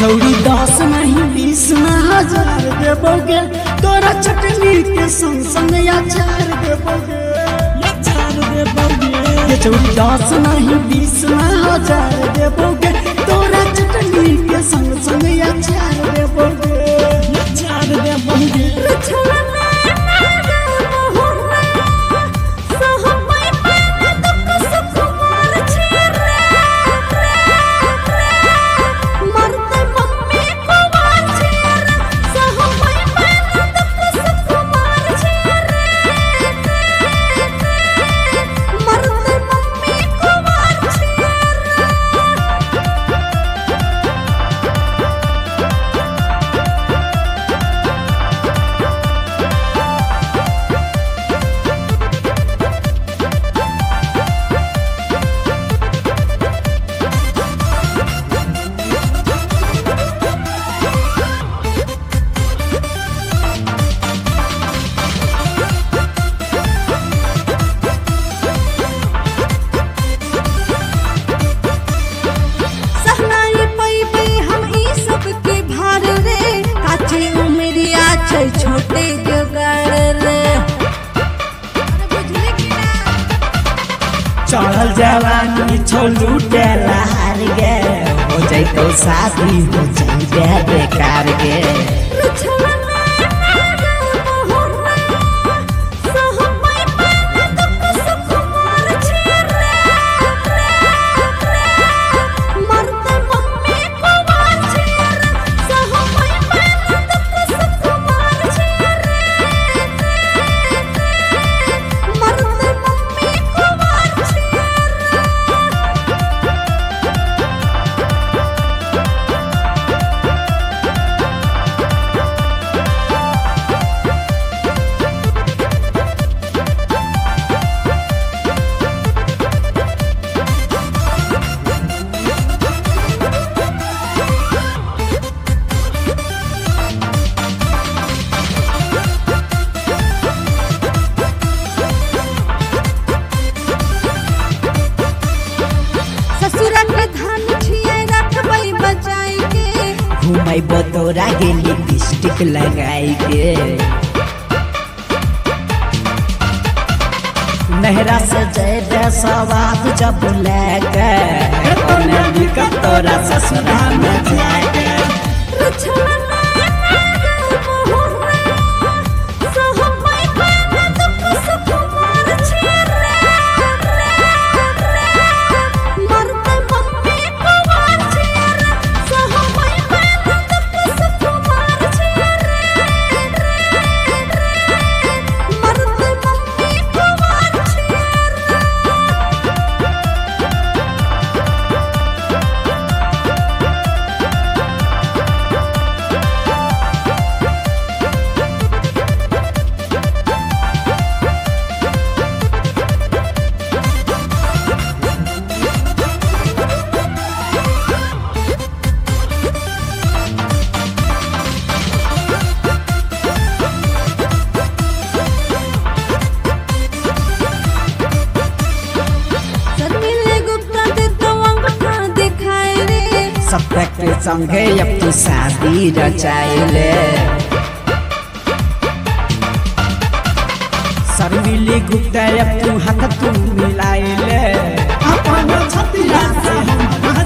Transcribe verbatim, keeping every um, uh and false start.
छौरी दस नहीं बीस में हजार देबोगे तोरा चटनी के संग संग अचार देबोगे अचार देबोगे। छौरी दस नहीं बीस में हजार देबोगे तोरा चटनी के संग संग अचार देबोगे अचार देबोगे। छोटे जुगाड़ रे चढ़ल जवानी छोलू टेला हार गे हो जाइतो शादी हो जाई बेकार गे। घुमाई बतौरा के लिपस्टिक लगाई के नहरा से जय सवाद जब लेके तोरा ससुरा में जाके। सबके के संगे अब तू शादी रचाइले शर्मिली गुप्ता अब तू हाथ तू मिलाइले अपन छतिया से हम